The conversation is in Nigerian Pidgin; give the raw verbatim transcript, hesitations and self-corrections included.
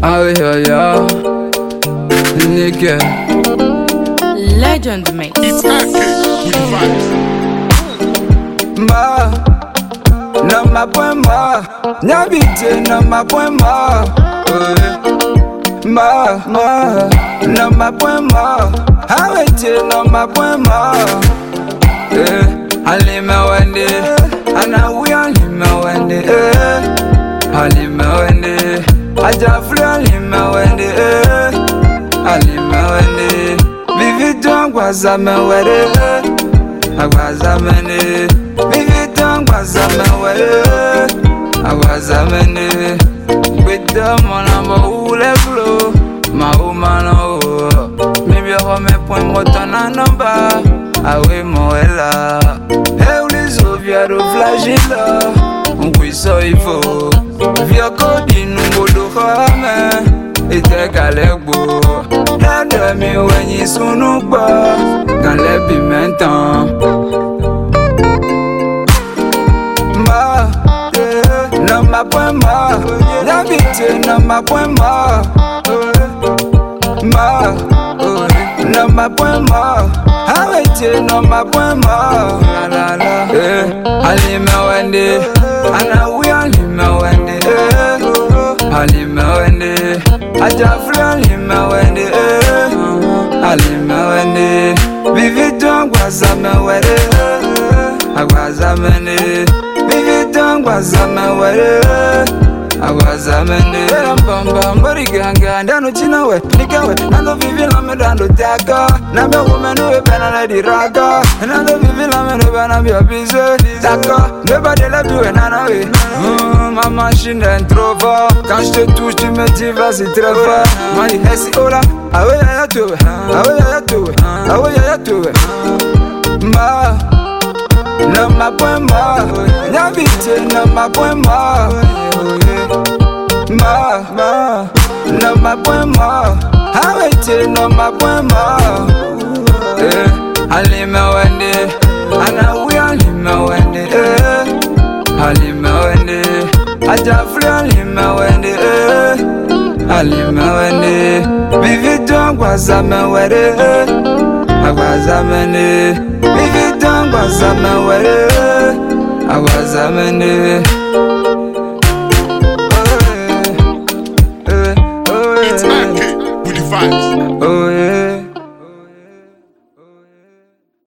Oh yeah, yeah, nigga. Legend mix. It's Arcade with the vibes. Ma, no ma point ma, nyabite no ma point ma. Ma, ma, no ma point ma, hawete no ma point ma. Eh, alima wende, ana we alima wende. Eh, alima wende, ajafri alima wende. Eh, alima wende, vivi dongwaza me wende. Agwazamene, vivi dongwaza me wende. Agwazamene, with the monamba ule flow, ma umano. Maybe I want me point what on a number. Awe moela, Eulis of Yaro flagilla, we saw ifo. Via coding would hame, it a galebo. Hand me when you sunuba, can let be menton. Ma, no ma point ma, Nabit no ma point ma. Ma, no ma point ma. Hawete no ma point ma. La la, eh. Alima wende, ana we alima wende, eh. Alima wende, ajafri alima wende, eh. Alima wende, vivi dongwaza me wende, agwazamene, vivi dongwaza me wende. Agwazamene, bamba mbari ganga, ndano chinawe, nikawe, nando vivi la me dando taka, nambe woman we bena na di raga, nando vivi la me bena bi abize, taka, nobody love you and I we. Ma machine est trop fort, quand je te touche tu me dis vas-y très fort. Mani hesi ola, awe ya ya tuwe, awe ya ya tuwe, awe ya ya tuwe. Ma, no ma point ma, nyabite no ma point ma. Ma, ma, no ma point ma, hawete no ma point ma. Eh, alima wende, ana we alima wende. Eh, alima wende, ajafri alima wende. Eh, alima wende, vivi dongwaza me wende. Eh, agwazamene, vivi dongwaza me wende. Eh, agwazamene.